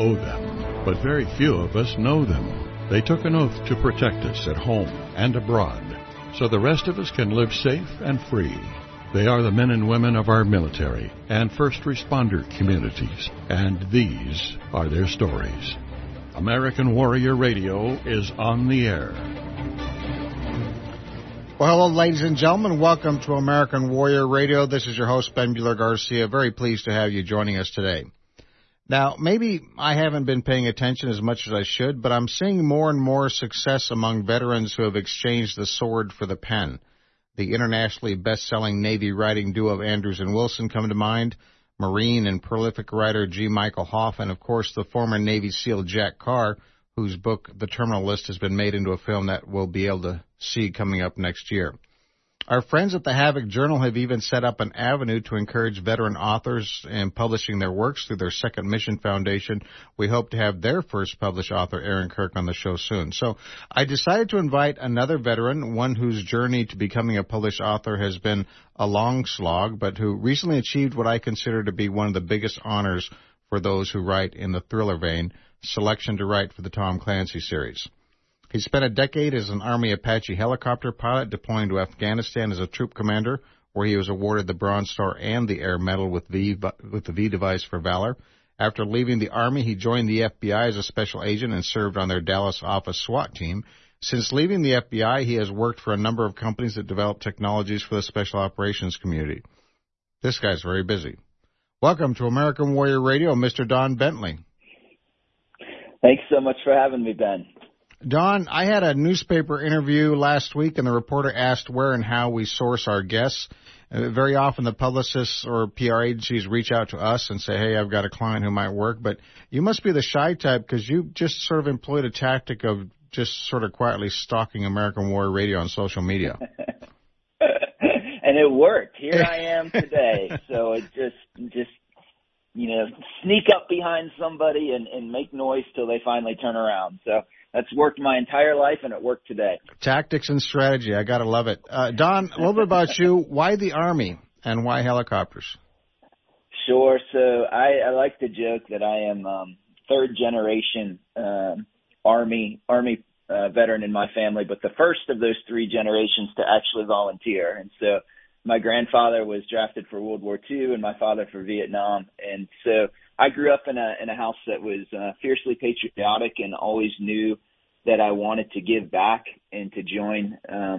owe them, but very few of us know them. They took an oath to protect us at home and abroad, so the rest of us can live safe and free. They are the men and women of our military and first responder communities, and these are their stories. American Warrior Radio is on the air. Well, hello, ladies and gentlemen. Welcome to American Warrior Radio. This is your host, Ben Buehler-Garcia. Very pleased to have you joining us today. Now, maybe I haven't been paying attention as much as I should, but I'm seeing more and more success among veterans who have exchanged the sword for the pen. The internationally best-selling Navy writing duo of Andrews and Wilson come to mind, Marine and prolific writer G. Michael Hoff, and, of course, the former Navy SEAL Jack Carr, whose book, The Terminal List, has been made into a film that we'll be able to see coming up next year. Our friends at the Havoc Journal have even set up an avenue to encourage veteran authors in publishing their works through their Second Mission Foundation. We hope to have their first published author, Aaron Kirk, on the show soon. So I decided to invite another veteran, one whose journey to becoming a published author has been a long slog, but who recently achieved what I consider to be one of the biggest honors for those who write in the thriller vein, selection to write for the Tom Clancy series. He spent a decade as an Army Apache helicopter pilot deploying to Afghanistan as a troop commander, where he was awarded the Bronze Star and the Air Medal with the V device for valor. After leaving the Army, he joined the FBI as a special agent and served on their Dallas office SWAT team. Since leaving the FBI, he has worked for a number of companies that develop technologies for the special operations community. This guy's very busy. Welcome to American Warrior Radio, Mr. Don Bentley. Thanks so much for having me, Ben. Don, I had a newspaper interview last week, and the reporter asked where and how we source our guests. Very often the publicists or PR agencies reach out to us and say, hey, I've got a client who might work. But you must be the shy type because you just sort of employed a tactic of just sort of quietly stalking American Warrior Radio on social media. And it worked. Here I am today. So it just sneak up behind somebody and make noise till they finally turn around. So that's worked my entire life, and it worked today. Tactics and strategy. I got to love it. Don, a little bit about you. Why the Army and why helicopters? Sure. So I like to joke that I am third-generation Army veteran in my family, but the first of those three generations to actually volunteer. And so my grandfather was drafted for World War II and my father for Vietnam. And so I grew up in a house that was fiercely patriotic and always knew that I wanted to give back and to join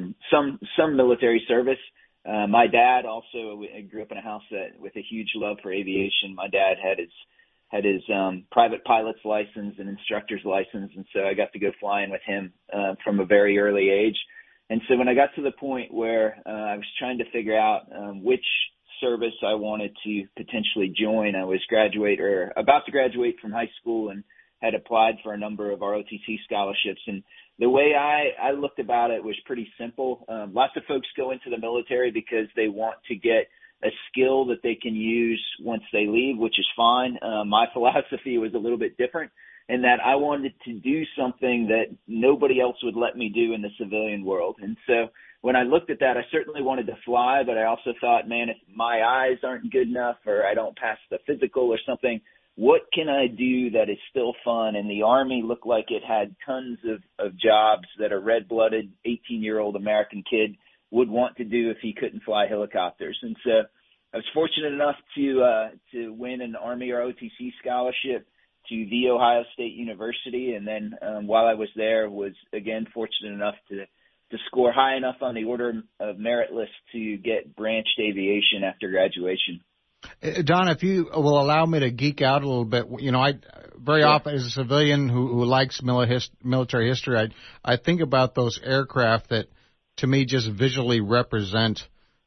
some military service. My dad also grew up in a house with a huge love for aviation. My dad had his private pilot's license and instructor's license, and so I got to go flying with him from a very early age. And so when I got to the point where I was trying to figure out which service I wanted to potentially join, I was about to graduate from high school and had applied for a number of ROTC scholarships. And the way I looked about it was pretty simple. Lots of folks go into the military because they want to get a skill that they can use once they leave, which is fine. My philosophy was a little bit different in that I wanted to do something that nobody else would let me do in the civilian world. And so when I looked at that, I certainly wanted to fly, but I also thought, man, if my eyes aren't good enough or I don't pass the physical or something, what can I do that is still fun? And the Army looked like it had tons of jobs that a red-blooded 18-year-old American kid would want to do if he couldn't fly helicopters. And so I was fortunate enough to win an Army ROTC scholarship to The Ohio State University, and then while I was there, was again fortunate enough to score high enough on the Order of Merit list to get branched aviation after graduation. Don, if you will allow me to geek out a little bit, I very often as a civilian who likes military history, I think about those aircraft that to me just visually represent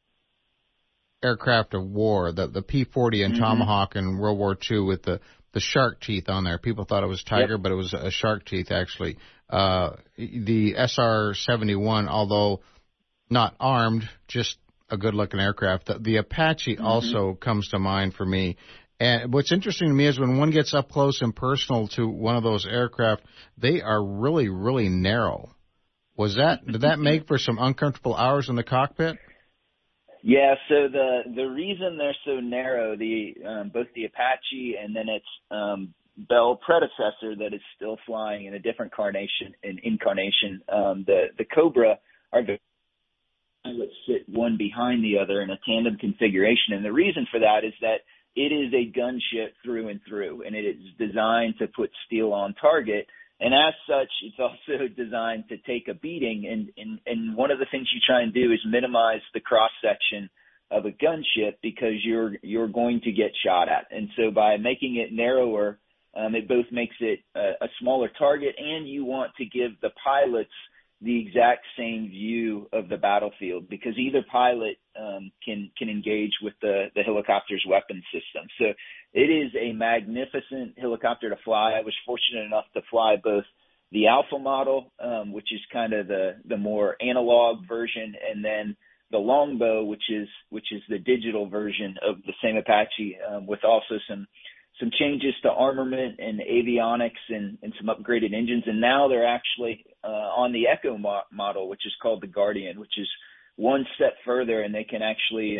aircraft of war, the P-40 and Tomahawk in World War II with the shark teeth on there. People thought it was tiger, but it was a shark teeth, actually. The SR-71, although not armed, just a good-looking aircraft. The Apache also comes to mind for me. And what's interesting to me is when one gets up close and personal to one of those aircraft, they are really, really narrow. Did that make for some uncomfortable hours in the cockpit? Yeah, so the reason they're so narrow, both the Apache and then its Bell predecessor that is still flying in a different incarnation. The Cobra are the pilots sit one behind the other in a tandem configuration. And the reason for that is that it is a gunship through and through, and it is designed to put steel on target. And as such, it's also designed to take a beating. And one of the things you try and do is minimize the cross section of a gunship because you're going to get shot at. And so by making it narrower, it both makes it a smaller target, and you want to give the pilots the exact same view of the battlefield, because either pilot can engage with the helicopter's weapon system. So it is a magnificent helicopter to fly. I was fortunate enough to fly both the Alpha model, which is kind of the more analog version, and then the Longbow, which is the digital version of the same Apache, with also some changes to armament and avionics and some upgraded engines. And now they're actually on the Echo model, which is called the Guardian, which is one step further, and they can actually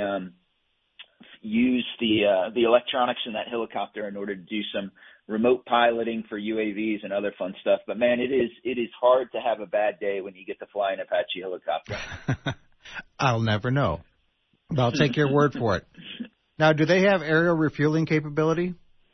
use the electronics in that helicopter in order to do some remote piloting for UAVs and other fun stuff. But man, it is hard to have a bad day when you get to fly an Apache helicopter. I'll never know, but I'll take your word for it. Now, do they have aerial refueling capability?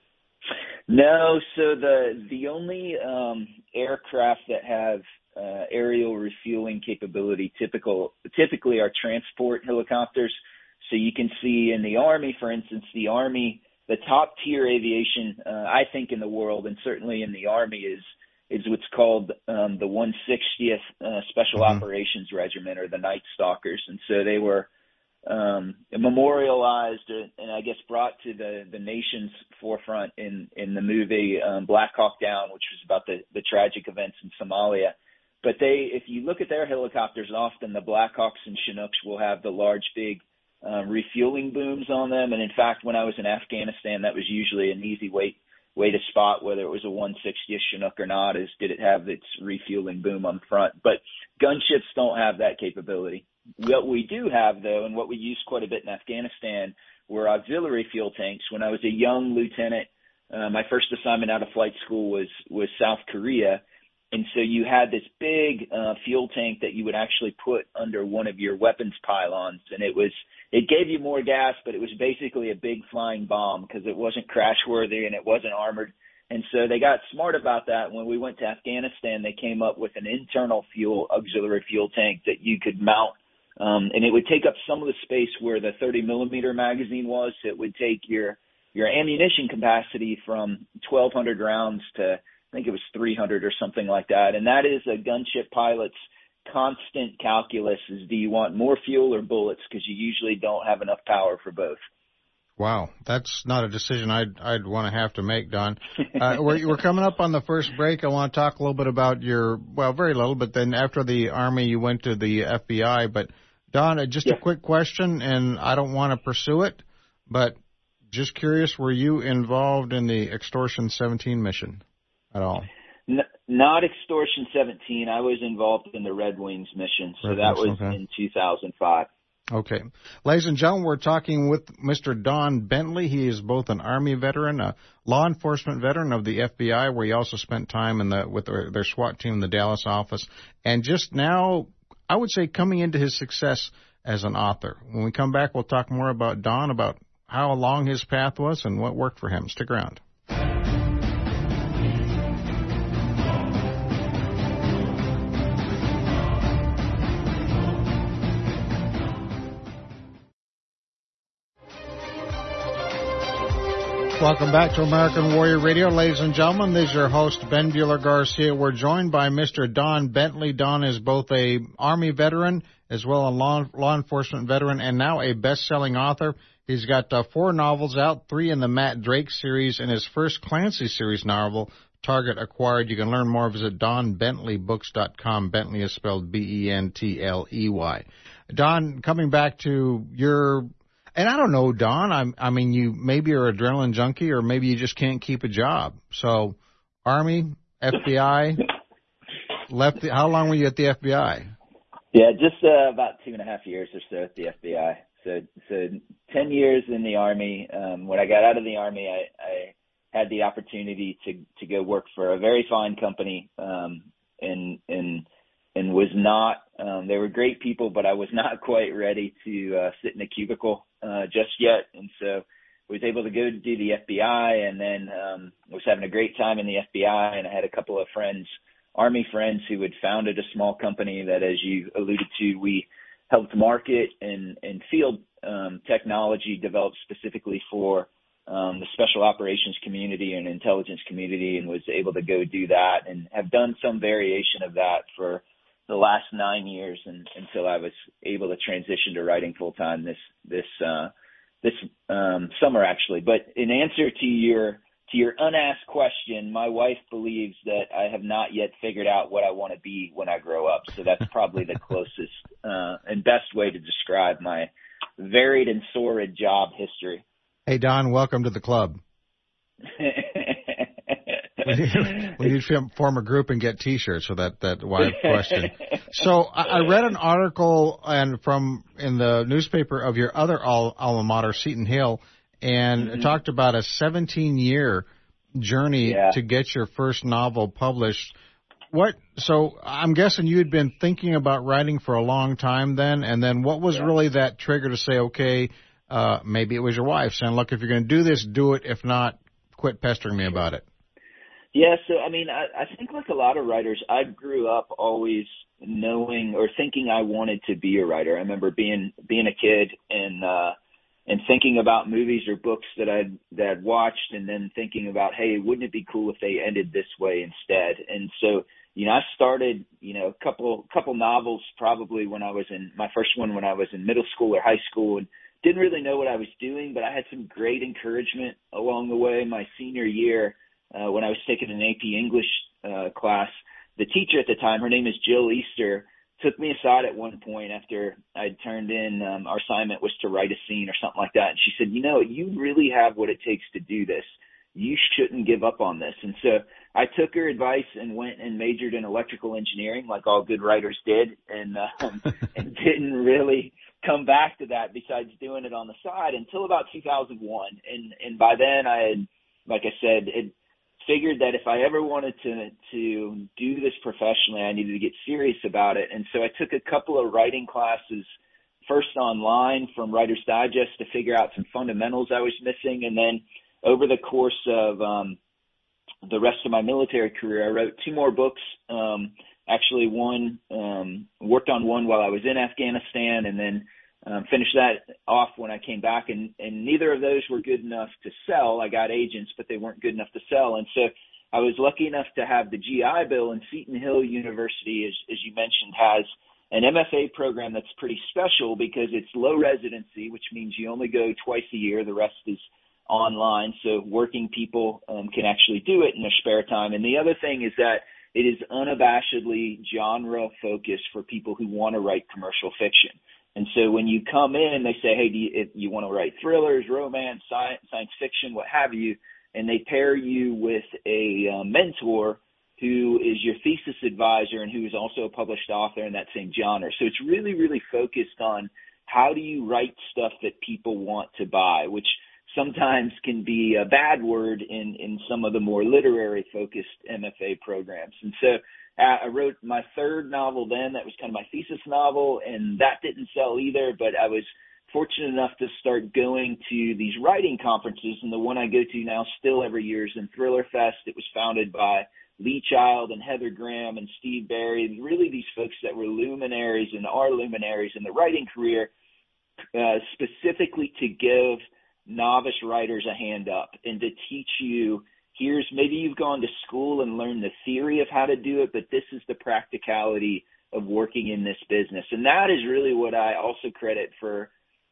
No, so the only aircraft that have aerial refueling capability typically are transport helicopters. So you can see in the Army, for instance, the top tier aviation, I think, in the world, and certainly in the Army, is what's called the 160th Special Operations Regiment, or the Night Stalkers. And so they were memorialized and I guess brought to the nation's forefront in the movie Black Hawk Down, which was about the tragic events in Somalia. But if you look at their helicopters, often the Black Hawks and Chinooks will have the large, big refueling booms on them. And in fact, when I was in Afghanistan, that was usually an easy way to spot whether it was a 160th Chinook or not, is did it have its refueling boom on the front. But gunships don't have that capability. What we do have, though, and what we used quite a bit in Afghanistan, were auxiliary fuel tanks. When I was a young lieutenant, my first assignment out of flight school was South Korea. And so you had this big fuel tank that you would actually put under one of your weapons pylons. And it gave you more gas, but it was basically a big flying bomb because it wasn't crash worthy and it wasn't armored. And so they got smart about that. When we went to Afghanistan, they came up with an internal auxiliary fuel tank that you could mount. And it would take up some of the space where the 30 millimeter magazine was. It would take your ammunition capacity from 1,200 rounds to, I think it was 300 or something like that. And that is a gunship pilot's constant calculus, is do you want more fuel or bullets? Because you usually don't have enough power for both. Wow, that's not a decision I'd want to have to make, Don. We're coming up on the first break. I want to talk a little bit about very little, but then after the Army, you went to the FBI. But, Don, just a quick question, and I don't want to pursue it, but just curious, were you involved in the Extortion 17 mission at all? Not Extortion 17. I was involved in the Red Wings mission, so that was in 2005. Okay. Ladies and gentlemen, we're talking with Mr. Don Bentley. He is both an Army veteran, a law enforcement veteran of the FBI, where he also spent time with their SWAT team in the Dallas office, and just now, I would say, coming into his success as an author. When we come back, we'll talk more about Don, about how long his path was and what worked for him. Stick around. Welcome back to American Warrior Radio. Ladies and gentlemen, this is your host, Ben Bueller Garcia. We're joined by Mr. Don Bentley. Don is both a Army veteran as well as a law enforcement veteran and now a best-selling author. He's got 4 novels out, 3 in the Matt Drake series, and his first Clancy series novel, Target Acquired. You can learn more. Visit DonBentleyBooks.com. Bentley is spelled Bentley. Don, coming back to your... And I don't know, Don, I mean, you maybe you're an adrenaline junkie or maybe you just can't keep a job. So, Army, FBI, how long were you at the FBI? Yeah, just about 2.5 years or so at the FBI. So 10 years in the Army. When I got out of the Army, I had the opportunity to go work for a very fine company, and was not, they were great people, but I was not quite ready to sit in a cubicle just yet. And so was able to go to do the FBI, and then was having a great time in the FBI. And I had a couple of friends, Army friends, who had founded a small company that, as you alluded to, we helped market and field technology developed specifically for the special operations community and intelligence community, and was able to go do that and have done some variation of that for the last 9 years, and until I was able to transition to writing full time this summer, actually. But in answer to your unasked question, my wife believes that I have not yet figured out what I want to be when I grow up. So that's probably the closest and best way to describe my varied and sordid job history. Hey, Don, welcome to the club. We need to form a group and get T-shirts for that wild question. So I read an article in the newspaper of your other alma mater, Seton Hill, and it talked about a 17-year journey to get your first novel published. So I'm guessing you had been thinking about writing for a long time then, and then what was really that trigger to say, okay, maybe it was your wife saying, look, if you're going to do this, do it. If not, quit pestering me about it. Yeah, so I mean, I think like a lot of writers, I grew up always knowing or thinking I wanted to be a writer. I remember being a kid and thinking about movies or books that I'd watched, and then thinking about, hey, wouldn't it be cool if they ended this way instead? And so, I started, a couple novels probably when I was my first one when I was in middle school or high school, and didn't really know what I was doing, but I had some great encouragement along the way. My senior year, when I was taking an AP English class, the teacher at the time, her name is Jill Easter, took me aside at one point after I'd turned in, our assignment was to write a scene or something like that. And she said, you really have what it takes to do this. You shouldn't give up on this. And so I took her advice and went and majored in electrical engineering like all good writers did, and didn't really come back to that besides doing it on the side until about 2001. And by then I had, like I said, figured that if I ever wanted to do this professionally, I needed to get serious about it. And so I took a couple of writing classes, first online from Writer's Digest to figure out some fundamentals I was missing. And then over the course of the rest of my military career, I wrote 2 more books. Actually worked on one while I was in Afghanistan, and then finished that off when I came back, and neither of those were good enough to sell. I got agents, but they weren't good enough to sell. And so I was lucky enough to have the GI Bill, and Seton Hill University, as you mentioned, has an MFA program that's pretty special because it's low residency, which means you only go twice a year. The rest is online. So working people can actually do it in their spare time. And the other thing is that it is unabashedly genre focused for people who want to write commercial fiction. And so when you come in, they say, hey, do you want to write thrillers, romance, science fiction, what have you, and they pair you with a mentor who is your thesis advisor and who is also a published author in that same genre. So it's really, really focused on how do you write stuff that people want to buy, which sometimes can be a bad word in some of the more literary-focused MFA programs. And so I wrote my third novel then. That was kind of my thesis novel, and that didn't sell either, but I was fortunate enough to start going to these writing conferences, and the one I go to now still every year is in Thriller Fest. It was founded by Lee Child and Heather Graham and Steve Berry, really these folks that were luminaries and are luminaries in the writing career, specifically to give novice writers a hand up and to teach you, maybe you've gone to school and learned the theory of how to do it, but this is the practicality of working in this business. And that is really what I also credit for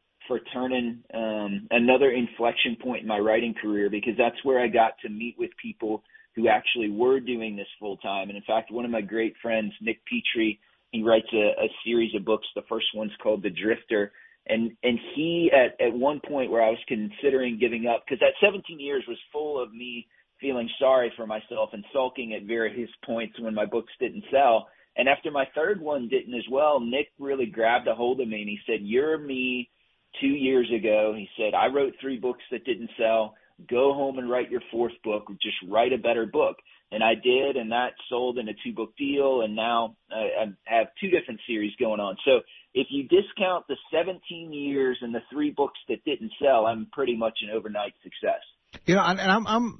turning another inflection point in my writing career, because that's where I got to meet with people who actually were doing this full time. And in fact, one of my great friends, Nick Petrie, he writes a series of books. The first one's called The Drifter. And he, at one point where I was considering giving up, because that 17 years was full of me feeling sorry for myself and sulking at various points when my books didn't sell. And after my third one didn't as well, Nick really grabbed a hold of me and he said, you're me 2 years ago. He said, I wrote 3 books that didn't sell. go home and write your fourth book, or just write a better book. And I did, and that sold in a 2-book deal, and now I have 2 different series going on. So if you discount the 17 years and the 3 books that didn't sell, I'm pretty much an overnight success. You know, and I'm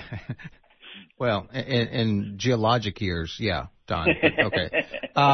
well, in geologic years, yeah, Don. Okay.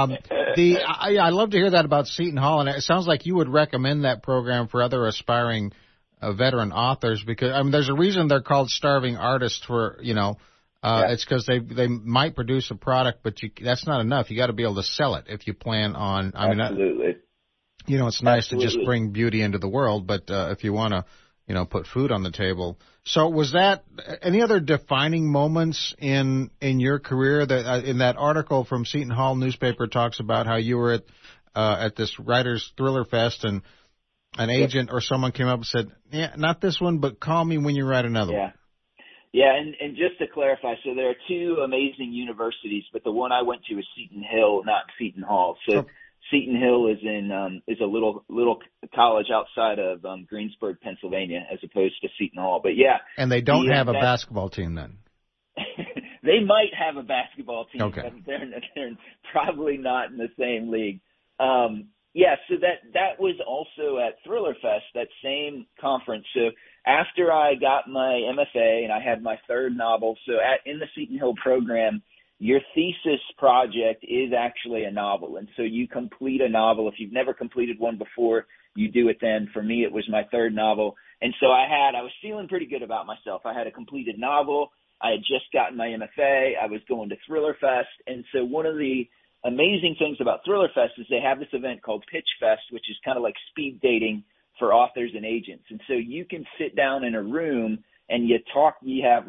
I love to hear that about Seton Hall, and it sounds like you would recommend that program for other aspiring veteran authors, because I mean, there's a reason they're called starving artists for, you know. It's because they might produce a product, but that's not enough. You got to be able to sell it if you plan on. Absolutely. You know, it's nice to just bring beauty into the world, but if you want to, you know, put food on the table. So, was that any other defining moments in your career? That in that article from Seton Hall newspaper talks about how you were at this Writers Thriller Fest, and an agent or someone came up and said, "Yeah, not this one, but call me when you write another one." Yeah, and just to clarify, so there are 2 amazing universities, but the one I went to is Seton Hill, not Seton Hall. So Seton Hill is is a little college outside of Greensburg, Pennsylvania, as opposed to Seton Hall. But yeah, and they don't have a basketball team then. They might have a basketball team, okay, but they're probably not in the same league. So that was also at Thriller Fest, that same conference. So after I got my MFA and I had my 3rd novel, so in the Seton Hill program, your thesis project is actually a novel. And so you complete a novel. If you've never completed one before, you do it then. For me, it was my 3rd novel. And so I was feeling pretty good about myself. I had a completed novel. I had just gotten my MFA. I was going to Thriller Fest. And so one of the amazing things about Thriller Fest is they have this event called Pitch Fest, which is kind of like speed dating for authors and agents. And so you can sit down in a room and you have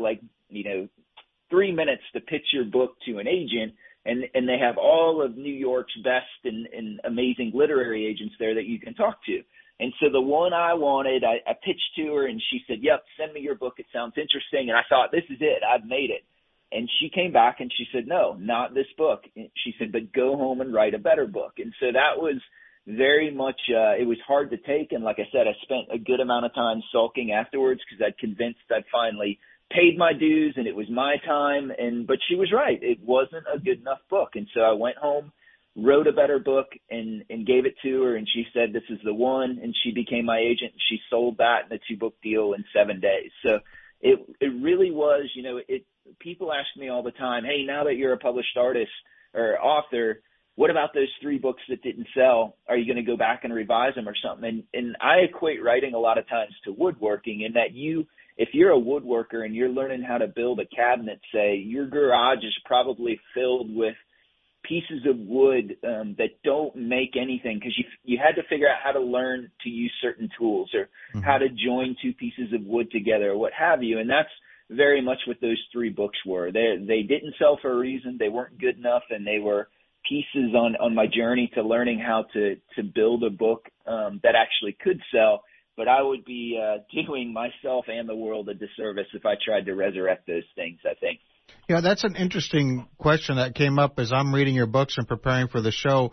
3 minutes to pitch your book to an agent, and they have all of New York's best and amazing literary agents there that you can talk to. And so the one I wanted, I pitched to her, and she said, "Yep, send me your book. It sounds interesting." And I thought, this is it. I've made it. And she came back and she said, "No, not this book." And she said, "But go home and write a better book." And so that was very much, it was hard to take. And like I said, I spent a good amount of time sulking afterwards because I'd convinced I'd finally paid my dues and it was my time. But she was right. It wasn't a good enough book. And so I went home, wrote a better book and gave it to her. And she said, "This is the one." And she became my agent. And she sold that in a 2-book deal in 7 days. So it really was, people ask me all the time, "Hey, now that you're a published artist or author, what about those 3 books that didn't sell? Are you going to go back and revise them or something?" And I equate writing a lot of times to woodworking, in that if you're a woodworker and you're learning how to build a cabinet, say, your garage is probably filled with pieces of wood that don't make anything, because you had to figure out how to learn to use certain tools or how to join 2 pieces of wood together or what have you. And that's very much what those 3 books were. They didn't sell for a reason. They weren't good enough, and they were pieces on my journey to learning how to build a book that actually could sell. But I would be doing myself and the world a disservice if I tried to resurrect those things, I think. Yeah, that's an interesting question that came up as I'm reading your books and preparing for the show.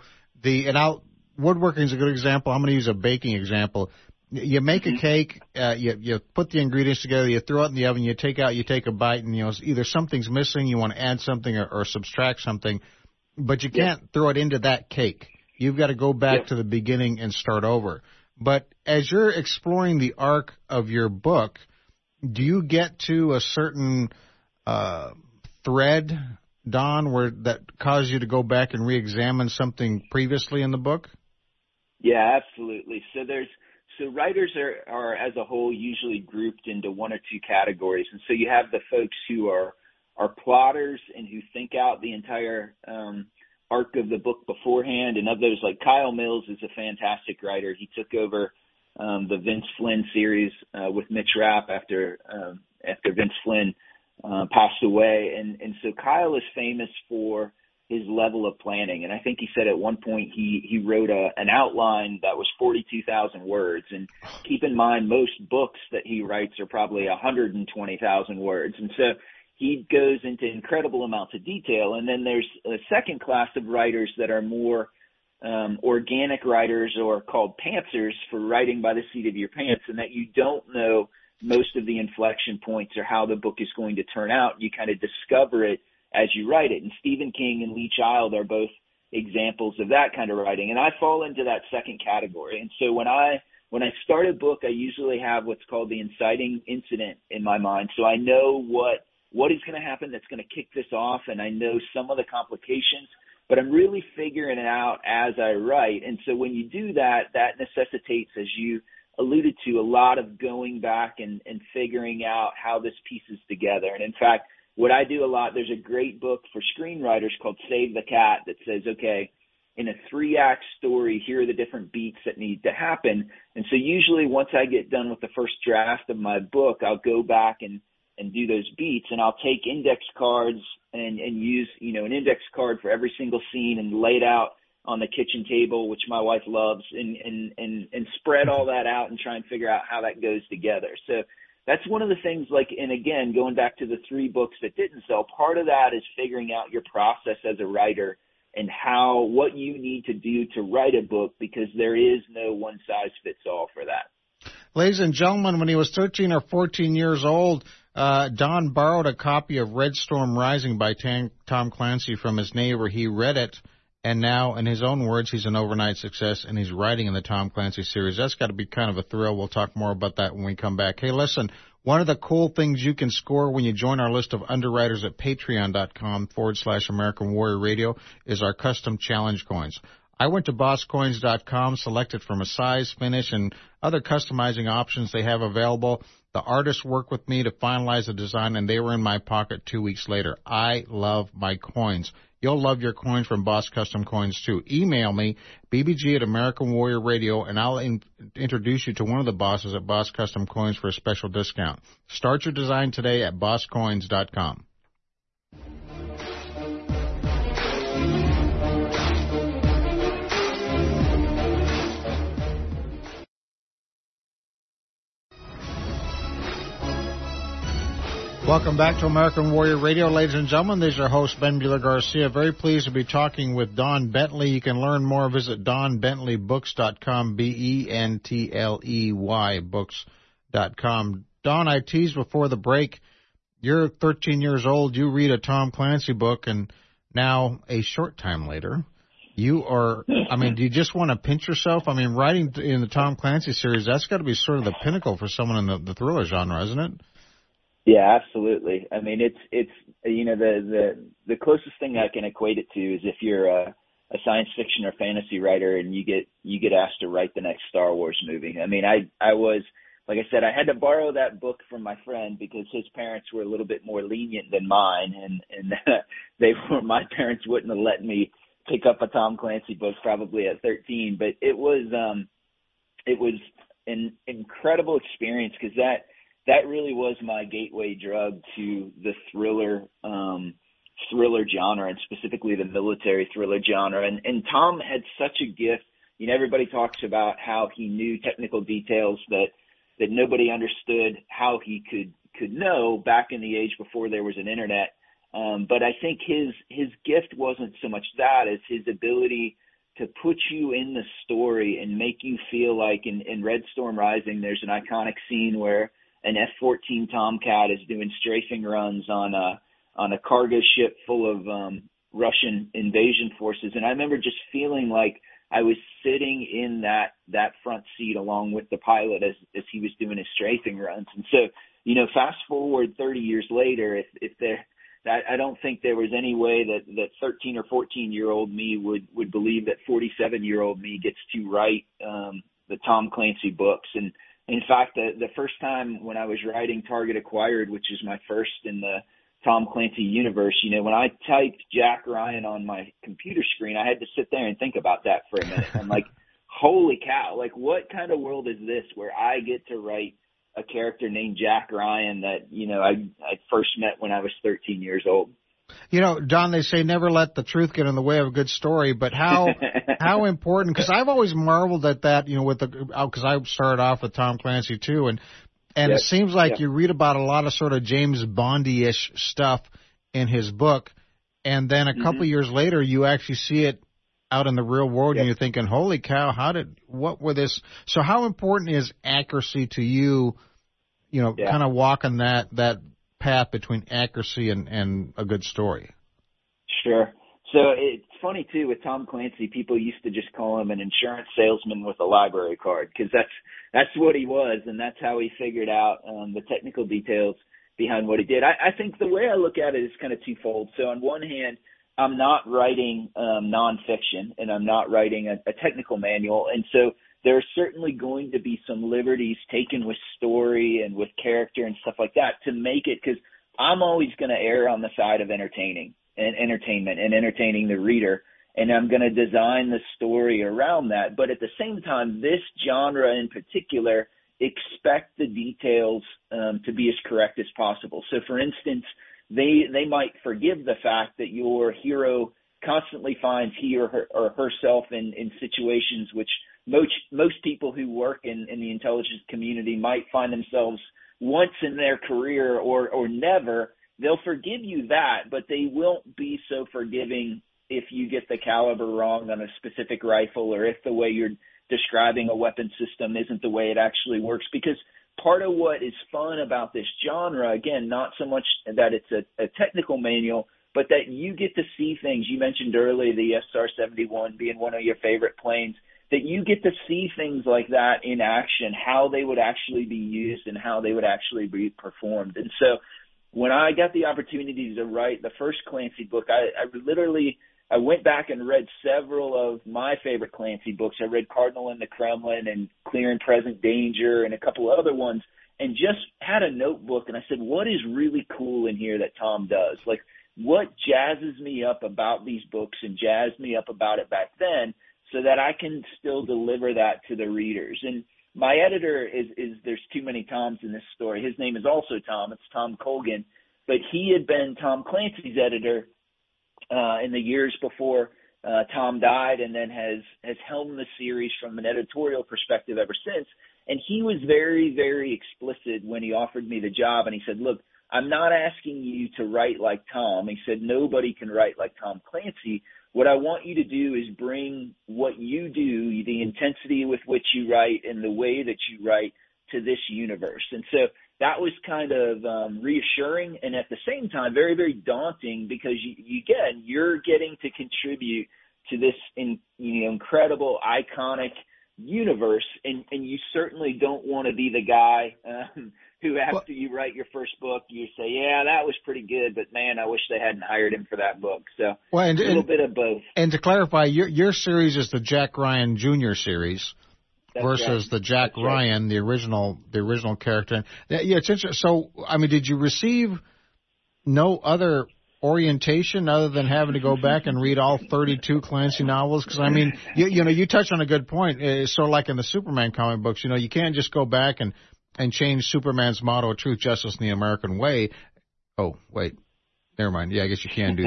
Woodworking is a good example. I'm going to use a baking example. You make a cake, you put the ingredients together, you throw it in the oven, you take a bite, and either something's missing, you want to add something or subtract something, but you can't throw it into that cake. You've got to go back to the beginning and start over. But as you're exploring the arc of your book, do you get to a certain thread, Don, that caused you to go back and re-examine something previously in the book? Yeah, absolutely. So writers are as a whole usually grouped into 1 or 2 categories. And so you have the folks who are plotters and who think out the entire arc of the book beforehand. And of those, like Kyle Mills is a fantastic writer. He took over the Vince Flynn series with Mitch Rapp after Vince Flynn passed away. And so Kyle is famous for his level of planning. And I think he said at one point he wrote an outline that was 42,000 words. And keep in mind, most books that he writes are probably 120,000 words. And so he goes into incredible amounts of detail. And then there's a second class of writers that are more organic writers, or called pantsers, for writing by the seat of your pants, and that you don't know most of the inflection points or how the book is going to turn out. You kind of discover it as you write it. And Stephen King and Lee Child are both examples of that kind of writing. And I fall into that second category. And so when I start a book, I usually have what's called the inciting incident in my mind. So I know what is going to happen that's going to kick this off, and I know some of the complications, but I'm really figuring it out as I write. And so when you do that, that necessitates, as you alluded to, a lot of going back and figuring out how this pieces together. And in fact, what I do a lot, there's a great book for screenwriters called Save the Cat that says, okay, in a 3-act story, here are the different beats that need to happen. And so usually once I get done with the first draft of my book, I'll go back and do those beats, and I'll take index cards and use, an index card for every single scene and lay it out on the kitchen table, which my wife loves, and spread all that out and try and figure out how that goes together. So that's one of the things, and again, going back to the 3 books that didn't sell, part of that is figuring out your process as a writer and what you need to do to write a book, because there is no one-size-fits-all for that. Ladies and gentlemen, when he was 13 or 14 years old, Don borrowed a copy of Red Storm Rising by Tom Clancy from his neighbor. He read it, and now, in his own words, he's an overnight success, and he's writing in the Tom Clancy series. That's got to be kind of a thrill. We'll talk more about that when we come back. Hey, listen, one of the cool things you can score when you join our list of underwriters at patreon.com/American Warrior Radio is our custom challenge coins. I went to bosscoins.com, selected from a size, finish, and other customizing options they have available. The artists worked with me to finalize the design, and they were in my pocket 2 weeks later. I love my coins. You'll love your coins from Boss Custom Coins, too. Email me, bbg at American Warrior Radio, and I'll introduce you to one of the bosses at Boss Custom Coins for a special discount. Start your design today at bosscoins.com. Welcome back to American Warrior Radio, ladies and gentlemen. This is your host, Ben Buehler-Garcia. Very pleased to be talking with Don Bentley. You can learn more. Visit DonBentleyBooks.com, BENTLEY books.com. Don, I teased before the break, you're 13 years old. You read a Tom Clancy book, and now, a short time later, you are, do you just want to pinch yourself? Writing in the Tom Clancy series, that's got to be sort of the pinnacle for someone in the thriller genre, isn't it? Yeah, absolutely. It's the closest thing I can equate it to is if you're a science fiction or fantasy writer and you get asked to write the next Star Wars movie. I was, like I said, I had to borrow that book from my friend because his parents were a little bit more lenient than mine, and my parents wouldn't have let me pick up a Tom Clancy book probably at 13. But it was an incredible experience because that really was my gateway drug to the thriller genre, and specifically the military thriller genre. And Tom had such a gift. Everybody talks about how he knew technical details that nobody understood how he could know back in the age before there was an internet. But I think his gift wasn't so much that as his ability to put you in the story and make you feel like in Red Storm Rising, there's an iconic scene where an F-14 Tomcat is doing strafing runs on a cargo ship full of Russian invasion forces. And I remember just feeling like I was sitting in that front seat along with the pilot as he was doing his strafing runs. And so, fast forward 30 years later, I don't think there was any way that 13 or 14-year-old me would believe that 47-year-old me gets to write the Tom Clancy books. And in fact, the first time when I was writing Target Acquired, which is my first in the Tom Clancy universe, when I typed Jack Ryan on my computer screen, I had to sit there and think about that for a minute. I'm like, holy cow, what kind of world is this where I get to write a character named Jack Ryan that, I first met when I was 13 years old? Don, they say never let the truth get in the way of a good story, but how important, because I've always marveled at that, because I started off with Tom Clancy too, and yep. It seems like you read about a lot of sort of James Bondy-ish stuff in his book, and then a couple years later you actually see it out in the real world, and you're thinking, holy cow, what were this? So how important is accuracy to you, kind of walking that path between accuracy and a good story. Sure. So it's funny, too, with Tom Clancy, people used to just call him an insurance salesman with a library card, because that's what he was, and that's how he figured out the technical details behind what he did. I think the way I look at it is kind of twofold. So on one hand, I'm not writing nonfiction, and I'm not writing a technical manual, and so there are certainly going to be some liberties taken with story and with character and stuff like that to make it, because I'm always going to err on the side of entertainment and entertaining the reader, and I'm going to design the story around that. But at the same time, this genre in particular, expect the details to be as correct as possible. So, for instance, they might forgive the fact that your hero constantly finds he or herself in situations which most people who work in the intelligence community might find themselves once in their career or never. They'll forgive you that, but they won't be so forgiving if you get the caliber wrong on a specific rifle, or if the way you're describing a weapon system isn't the way it actually works. Because part of what is fun about this genre, again, not so much that it's a technical manual, but that you get to see things. You mentioned earlier the SR-71 being one of your favorite planes, that you get to see things like that in action, how they would actually be used and how they would actually be performed. And so when I got the opportunity to write the first Clancy book, I went back and read several of my favorite Clancy books. I read Cardinal in the Kremlin and Clear and Present Danger and a couple of other ones, and just had a notebook, and I said, what is really cool in here that Tom does? Like, what jazzes me up about these books and jazzed me up about it back then, so that I can still deliver that to the readers. And my editor is there's too many Toms in this story. His name is also Tom. It's Tom Colgan. But he had been Tom Clancy's editor in the years before Tom died, and then has helmed the series from an editorial perspective ever since. And he was very, very explicit when he offered me the job. And he said, look, I'm not asking you to write like Tom. He said, nobody can write like Tom Clancy. What I want you to do is bring what you do, the intensity with which you write and the way that you write, to this universe. And so that was kind of reassuring, and at the same time very, very daunting, because you're getting to contribute to this incredible, iconic universe, and you certainly don't want to be the guy who after you write your first book, you say, yeah, that was pretty good, but man, I wish they hadn't hired him for that book. So a little bit of both. And to clarify, your series is the Jack Ryan Jr. series. That's versus right. The Jack That's Ryan, right. the original character. Yeah, it's interesting. So, I mean, did you receive no other orientation other than having to go back and read all 32 Clancy novels? Because, I mean, you touched on a good point. It's sort of like in the Superman comic books. You can't just go back and change Superman's motto, truth, justice, and the American way. Oh, wait. Never mind. Yeah, I guess you can do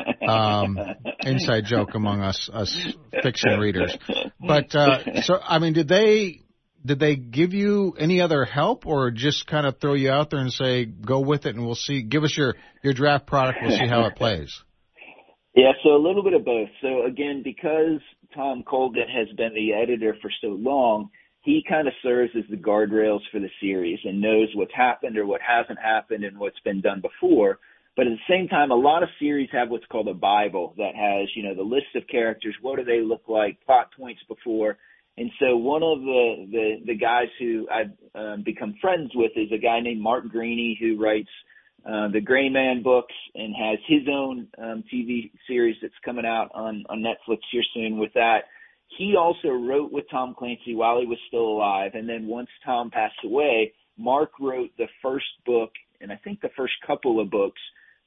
that. Inside joke among us fiction readers. But so, I mean, did they give you any other help, or just kind of throw you out there and say, go with it and we'll see? Give us your draft product. We'll see how it plays. Yeah, so a little bit of both. So again, because Tom Colgan has been the editor for so long, he kind of serves as the guardrails for the series and knows what's happened or what hasn't happened and what's been done before. But at the same time, a lot of series have what's called a Bible that has, the list of characters, what do they look like, plot points before. And so one of the guys who I've become friends with is a guy named Mark Greaney, who writes the Gray Man books and has his own TV series that's coming out on Netflix here soon with that. He also wrote with Tom Clancy while he was still alive. And then once Tom passed away, Mark wrote the first book, and I think the first couple of books,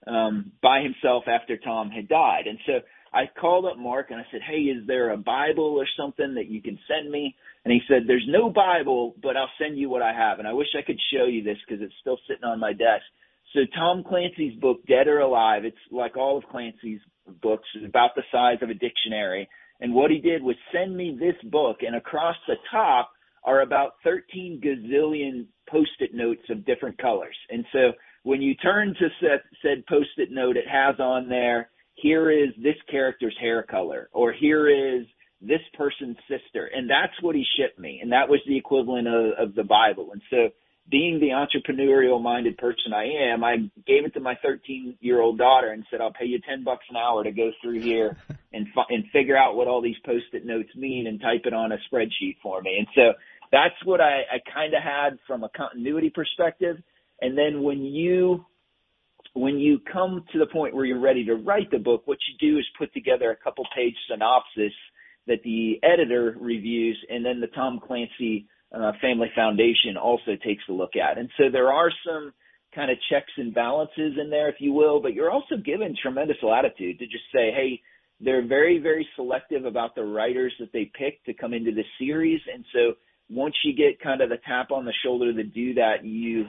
by himself after Tom had died. And so I called up Mark and I said, hey, is there a Bible or something that you can send me? And he said, there's no Bible, but I'll send you what I have. And I wish I could show you this because it's still sitting on my desk. So Tom Clancy's book, Dead or Alive, it's like all of Clancy's books, it's about the size of a dictionary. And what he did was send me this book, and across the top are about 13 gazillion Post-it notes of different colors. And so when you turn to said Post-it note, it has on there, here is this character's hair color, or here is this person's sister. And that's what he shipped me. And that was the equivalent of the Bible. And so being the entrepreneurial-minded person I am, I gave it to my 13-year-old daughter and said, I'll pay you $10 an hour to go through here and figure out what all these Post-it notes mean and type it on a spreadsheet for me. And so that's what I kind of had from a continuity perspective. And then when you come to the point where you're ready to write the book, what you do is put together a couple-page synopsis that the editor reviews, and then the Tom Clancy Family Foundation also takes a look at. And so there are some kind of checks and balances in there, if you will, but you're also given tremendous latitude to just say, hey, they're very, very selective about the writers that they pick to come into this series. And so once you get kind of the tap on the shoulder to do that, you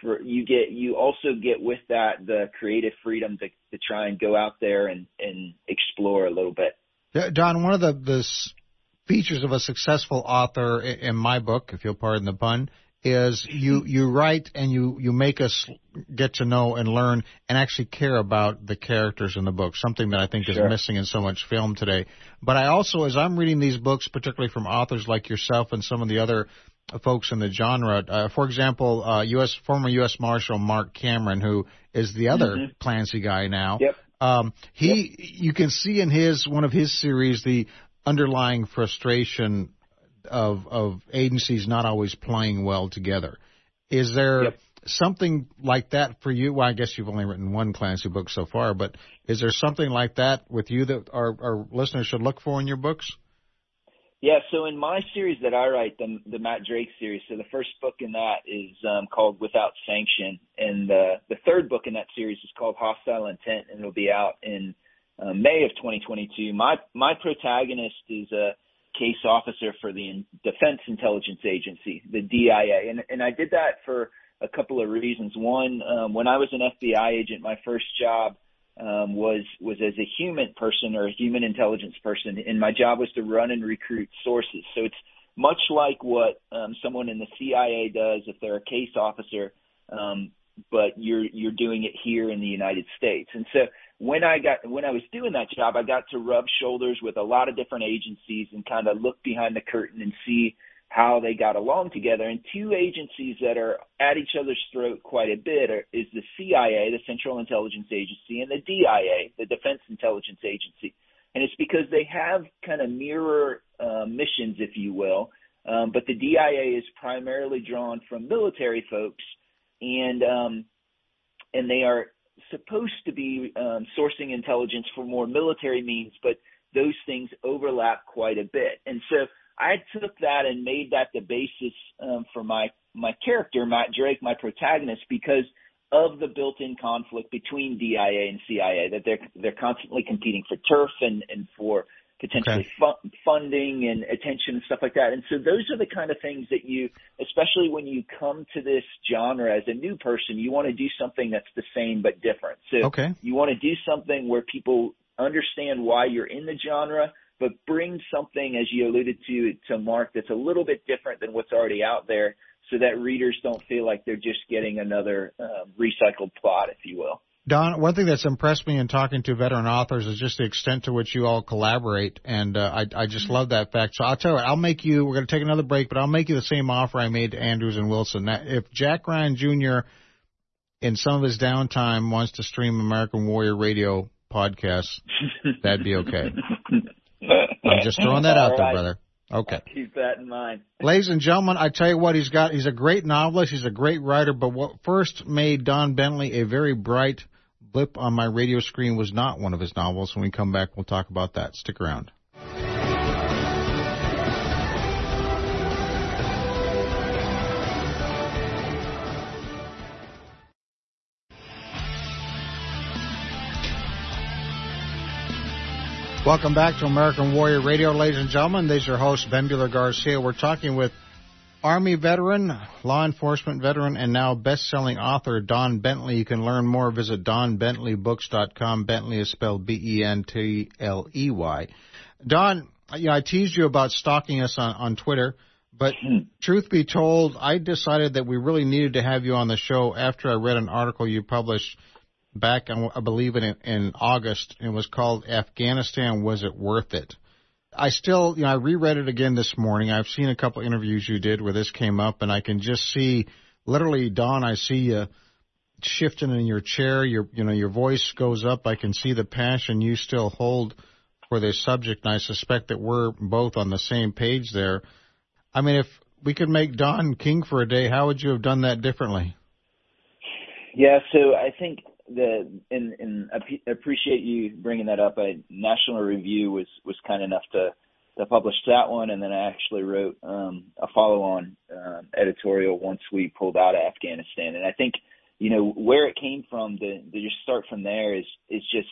also get with that the creative freedom to try and go out there and explore a little bit. Don, one of the features of a successful author in my book, if you'll pardon the pun, is you write and you make us get to know and learn and actually care about the characters in the book, something that I think is missing in so much film today. But I also, as I'm reading these books, particularly from authors like yourself and some of the other folks in the genre, for example, former U.S. Marshal Mark Cameron, who is the other Clancy guy now. Yep. You can see in one of his series the underlying frustration of agencies not always playing well together. Is there something like that for you? Well, I guess you've only written one Clancy book so far, but is there something like that with you that our listeners should look for in your books? Yeah, so in my series that I write, the Matt Drake series, so the first book in that is called Without Sanction, and the third book in that series is called Hostile Intent, and it'll be out in May of 2022. My protagonist is a case officer for the Defense Intelligence Agency, the DIA, and I did that for a couple of reasons. One, when I was an FBI agent, my first job was as a human person or a human intelligence person, and my job was to run and recruit sources. So it's much like what someone in the CIA does if they're a case officer, but you're doing it here in the United States. And so when I was doing that job, I got to rub shoulders with a lot of different agencies and kind of look behind the curtain and see how they got along together. And two agencies that are at each other's throat quite a bit is the CIA, the Central Intelligence Agency, and the DIA, the Defense Intelligence Agency. And it's because they have kind of mirror missions, if you will. But the DIA is primarily drawn from military folks, and they are supposed to be sourcing intelligence for more military means, but those things overlap quite a bit. And so I took that and made that the basis for my character, Matt Drake, my protagonist, because of the built-in conflict between DIA and CIA, that they're constantly competing for turf and for potentially funding and attention and stuff like that. And so those are the kind of things that you, especially when you come to this genre as a new person, you want to do something that's the same but different. So you want to do something where people understand why you're in the genre, but bring something, as you alluded to Mark, that's a little bit different than what's already out there, so that readers don't feel like they're just getting another recycled plot, if you will. Don, one thing that's impressed me in talking to veteran authors is just the extent to which you all collaborate, and I just love that fact. So I'll tell you, we're going to take another break, but I'll make you the same offer I made to Andrews and Wilson. Now, if Jack Ryan Jr. in some of his downtime wants to stream American Warrior Radio podcasts, that'd be okay. I'm just throwing that out there, brother. Okay. I'll keep that in mind. Ladies and gentlemen, I tell you what, he's a great novelist, he's a great writer, but what first made Don Bentley a very bright blip on my radio screen was not one of his novels. When we come back, we'll talk about that. Stick around. Welcome back to American Warrior Radio, ladies and gentlemen. This is your host, Ben Bueller Garcia. We're talking with Army veteran, law enforcement veteran, and now best-selling author Don Bentley. You can learn more. Visit DonBentleyBooks.com. Bentley is spelled Bentley. Don, I teased you about stalking us on Twitter, but truth be told, I decided that we really needed to have you on the show after I read an article you published back, I believe, in August. It was called Afghanistan, Was It Worth It? I still, I reread it again this morning. I've seen a couple interviews you did where this came up, and I can just see literally, Don, I see you shifting in your chair. Your voice goes up. I can see the passion you still hold for this subject, and I suspect that we're both on the same page there. I mean, if we could make Don king for a day, how would you have done that differently? Yeah, so I think and I appreciate you bringing that up. National Review was kind enough to publish that one, and then I actually wrote a follow-on editorial once we pulled out of Afghanistan. And I think, where it came from, to just start from there is just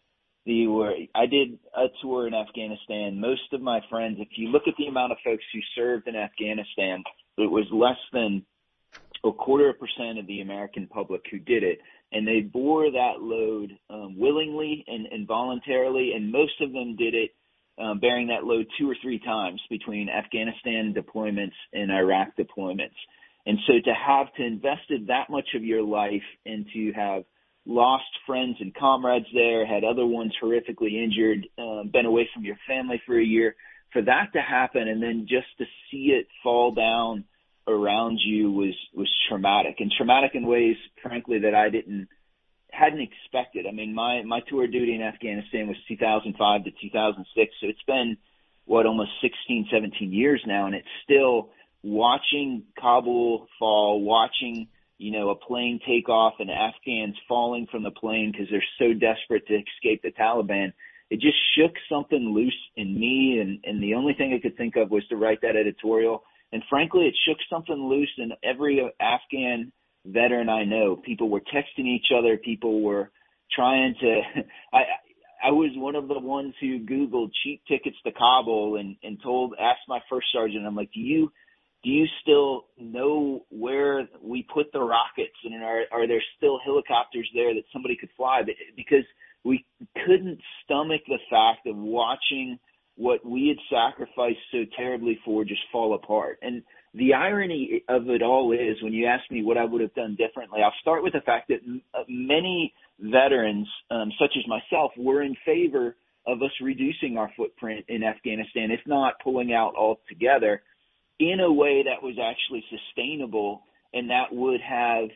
I did a tour in Afghanistan. Most of my friends, if you look at the amount of folks who served in Afghanistan, it was less than 0.25% of the American public who did it. And they bore that load willingly and voluntarily, and most of them did it bearing that load 2 or 3 times between Afghanistan deployments and Iraq deployments. And so to have to invested that much of your life and to have lost friends and comrades there, had other ones horrifically injured, been away from your family for a year, for that to happen and then just to see it fall down around you was traumatic, and traumatic in ways, frankly, that I hadn't expected. I mean, my tour of duty in Afghanistan was 2005 to 2006, so it's been, almost 16, 17 years now, and it's still watching Kabul fall, watching a plane take off and Afghans falling from the plane because they're so desperate to escape the Taliban. It just shook something loose in me, and the only thing I could think of was to write that editorial. And frankly, it shook something loose in every Afghan veteran I know. People were texting each other. People were trying to I was one of the ones who Googled cheap tickets to Kabul and asked my first sergeant, I'm like, do you still know where we put the rockets, and are there still helicopters there that somebody could fly? Because we couldn't stomach the fact of watching what we had sacrificed so terribly for just fall apart. And the irony of it all is, when you ask me what I would have done differently, I'll start with the fact that many veterans, such as myself, were in favor of us reducing our footprint in Afghanistan, if not pulling out altogether, in a way that was actually sustainable and that would have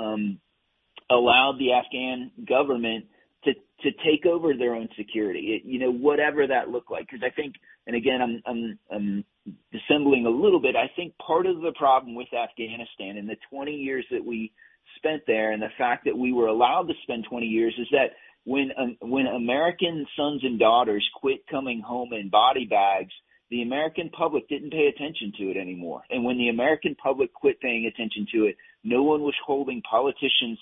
allowed the Afghan government to take over their own security, whatever that looked like. Because I think, and again, I'm dissembling a little bit, I think part of the problem with Afghanistan and the 20 years that we spent there, and the fact that we were allowed to spend 20 years, is that when American sons and daughters quit coming home in body bags, the American public didn't pay attention to it anymore. And when the American public quit paying attention to it, no one was holding politicians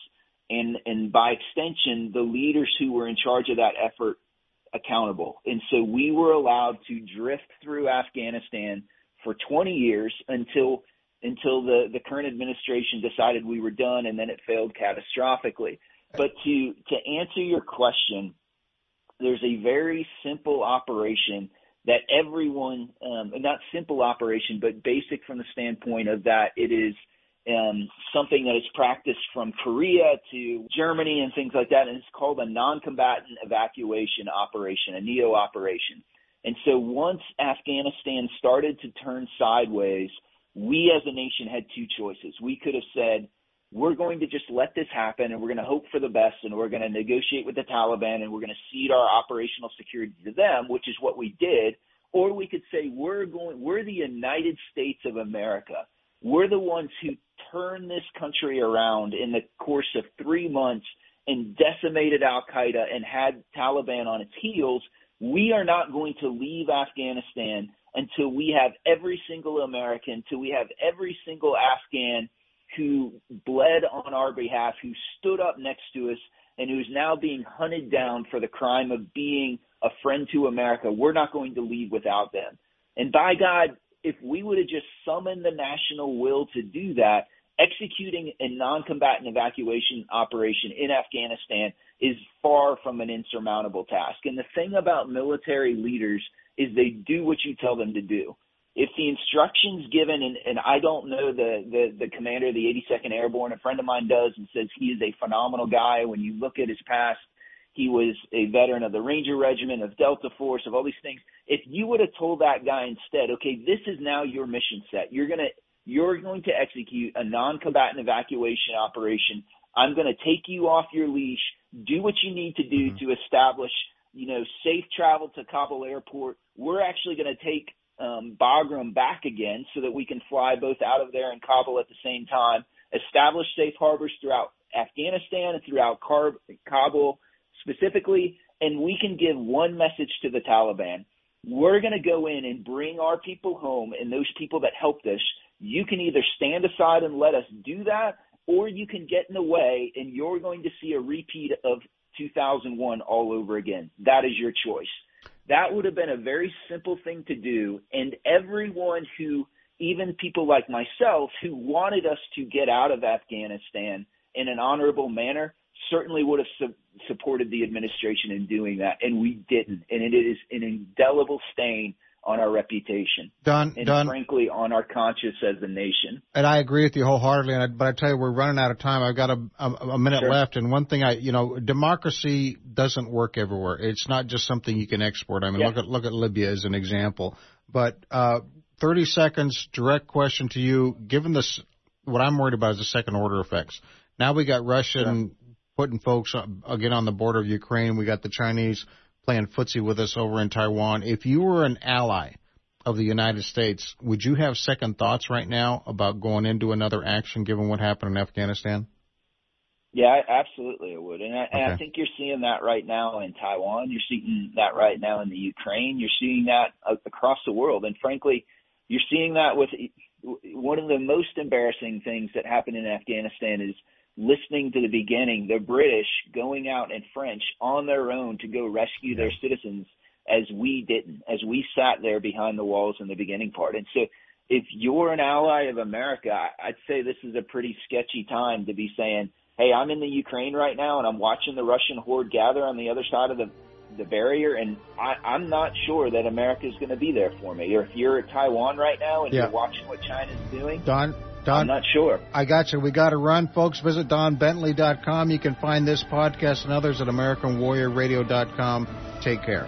and by extension, the leaders who were in charge of that effort accountable. And so we were allowed to drift through Afghanistan for 20 years until the current administration decided we were done, and then it failed catastrophically. But to answer your question, there's a very simple operation that everyone, not simple operation, but basic from the standpoint of that it is something that is practiced from Korea to Germany and things like that, and it's called a non-combatant evacuation operation, a NEO operation. And so once Afghanistan started to turn sideways, we as a nation had 2 choices. We could have said, we're going to just let this happen, and we're going to hope for the best, and we're going to negotiate with the Taliban, and we're going to cede our operational security to them, which is what we did. Or we could say, we're the United States of America. We're the ones who turned this country around in the course of 3 months and decimated al-Qaeda and had Taliban on its heels. We are not going to leave Afghanistan until we have every single American, until we have every single Afghan who bled on our behalf, who stood up next to us, and who's now being hunted down for the crime of being a friend to America. We're not going to leave without them. And by God, if we would have just summoned the national will to do that, executing a non-combatant evacuation operation in Afghanistan is far from an insurmountable task. And the thing about military leaders is they do what you tell them to do. If the instructions given, and I don't know the commander of the 82nd Airborne, a friend of mine does, and says he is a phenomenal guy. When you look at his past, he was a veteran of the Ranger Regiment, of Delta Force, of all these things. If you would have told that guy instead, okay, this is now your mission set. You're going to you're going to execute a non-combatant evacuation operation. I'm going to take you off your leash, do what you need to do to establish, safe travel to Kabul airport. We're actually going to take Bagram back again so that we can fly both out of there and Kabul at the same time, establish safe harbors throughout Afghanistan and throughout Kabul specifically, and we can give one message to the Taliban. We're going to go in and bring our people home, and those people that helped us, you can either stand aside and let us do that, or you can get in the way, and you're going to see a repeat of 2001 all over again. That is your choice. That would have been a very simple thing to do, and everyone who, even people like myself, who wanted us to get out of Afghanistan in an honorable manner, certainly would have supported the administration in doing that, and we didn't. And it is an indelible stain on our reputation Don, frankly, on our conscience as a nation. And I agree with you wholeheartedly, but I tell you, we're running out of time. I've got a minute left, and one thing democracy doesn't work everywhere. It's not just something you can export. I mean, look at Libya as an example. But 30 seconds, direct question to you. Given this, what I'm worried about is the second order effects. Now we got Russia putting folks again on the border of Ukraine. We got the Chinese playing footsie with us over in Taiwan. If you were an ally of the United States, would you have second thoughts right now about going into another action given what happened in Afghanistan? Yeah, absolutely I would. And I think you're seeing that right now in Taiwan. You're seeing that right now in the Ukraine. You're seeing that across the world. And frankly, you're seeing that with one of the most embarrassing things that happened in Afghanistan is listening to the beginning, the British going out in French on their own to go rescue their citizens as we didn't, as we sat there behind the walls in the beginning part. And so if you're an ally of America, I'd say this is a pretty sketchy time to be saying, hey, I'm in the Ukraine right now and I'm watching the Russian horde gather on the other side of the barrier, and I'm not sure that America is going to be there for me. Or if you're at Taiwan right now and you're watching what China's doing, Don, I'm not sure. I got you. We got to run, folks. Visit DonBentley.com. You can find this podcast and others at AmericanWarriorRadio.com. Take care.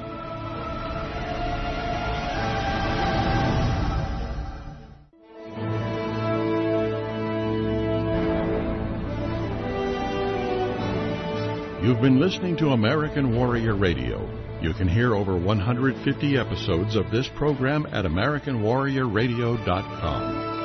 You've been listening to American Warrior Radio. You can hear over 150 episodes of this program at AmericanWarriorRadio.com.